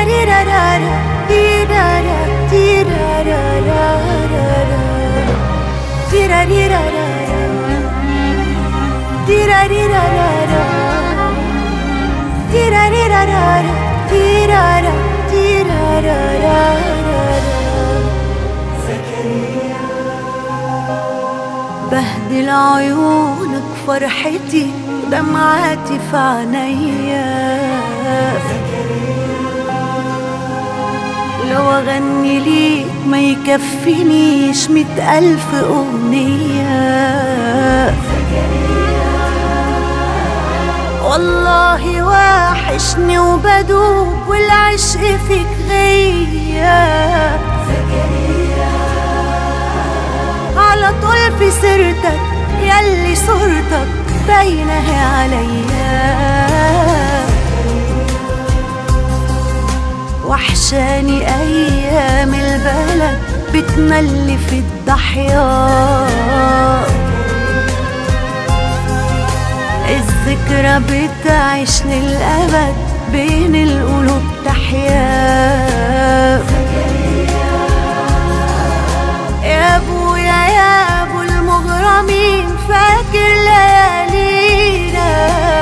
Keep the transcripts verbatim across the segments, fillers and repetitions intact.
Tira-ri-ra-ra-ra, tira-ra, tira-ra-ra-ra-ra, tira-ri-ra-ra-ra, tira-ri-ra-ra-ra, tira-ri-ra-ra-ra, tira-ra, tira-ra-ra-ra-ra. بهدل عيونك فرحتي ودمعاتي في عينيا، لو أغني ليك ما يكفينيش مئة ألف أغنية. والله واحشني وبدوب والعشق فيك غياب، على طول في سيرتك ياللي صورتك باينة عليا، وحشاني أيام البلد بتملي في الضحيات، الذكرى بتعيش للأبد بين القلوب تحيا. يا ابويا يا ابو المغرمين فاكر ليالينا،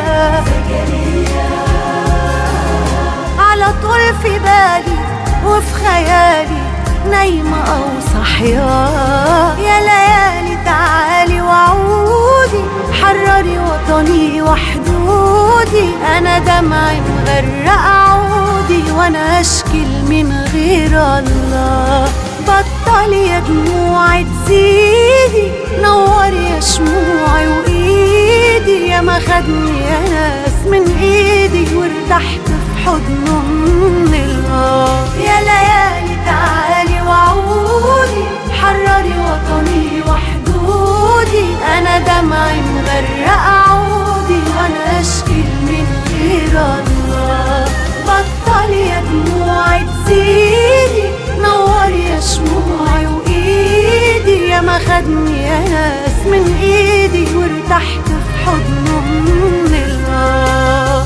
على طول في بالي وفي خيالي نايمة أو صحيا. يا ليالي تعالي وعودي حرري وطني وحدودي، أنا دمعي مغرق عودي وأنا أشكي من غير الله. بطلي يا دموعي تزيدي، نوري يا شموعي وإيدي، يا ما خدني يا ناس من إيدي وارتحت في حضنه من الله. يا ليالي تعالي وعودي حرري وطني وحدودي، أنا دمعي مغرق عودي وأنا أشكي من غير الله. بطلي يا دموعي تزيدي، نوري يا شموعي وإيدي، يا ما خدني يا ناس من إيدي وارتحت في حضنه من الله.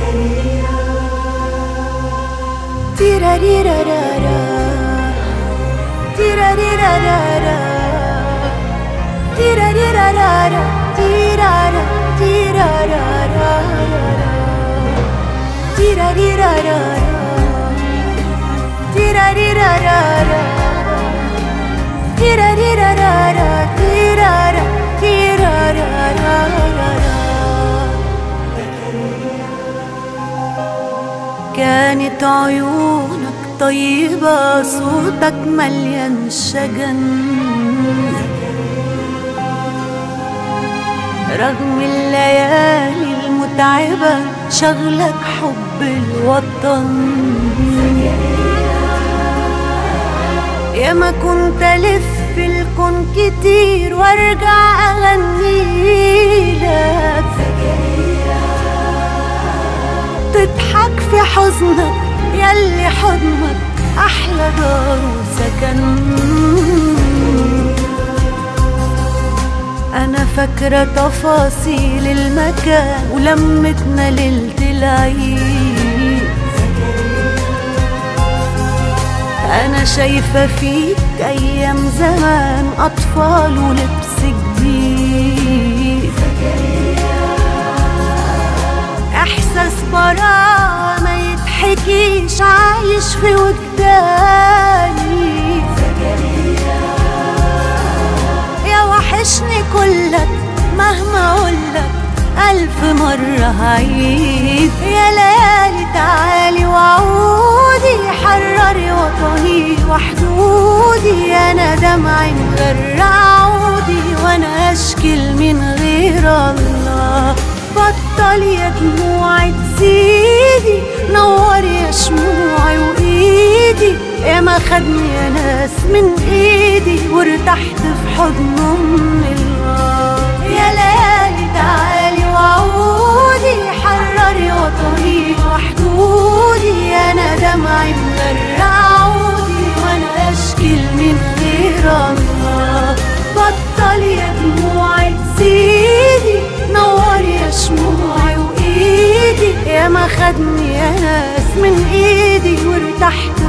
تيراريرارارا تيراريرارارا تيراريرارارا تيرارا تيرارارارا تيراريرارارا تيراريرارارا تيراريرارارا تيرارا تيرارارارا. كانت عيونك طيبة صوتك مليان شجن، رغم الليالي المتعبة شغلك حب الوطن. يا ما كنت ألف في الكون كتير وارجع أغنيلك، تضحك في حزنك ياللي حضنك أحلى دار وسكن. أنا فاكرة تفاصيل المكان ولمتنا ليلة العيد، أنا شايفة فيك أيام زمان أطفال ولبس جديد، إحساس براءة ما يتحكيش عايش في وجداني. يا وحشني كلك مهما أقولك ألف مرة هعيد. يا ليالي تعالي وعودي حرري وطني وحدودي، أنا دمعي مغرق عودي وأنا أشكي من غير الله. بطلي يا دموعي تزيدي، نوري يا شموعي وإيدي، يا ما خدني يا ناس من إيدي وارتحت في حضنه من الله. يا ليالي تعالي وعودي حرري وطني وحدودي، أنا دمعي مغرق عودي وأنا أشكي من غير الله. بطلي يا دموعي تزيدي، نوري يا شموعي وإيدي، يا ما خدني يا ناس من إيدي. ضحك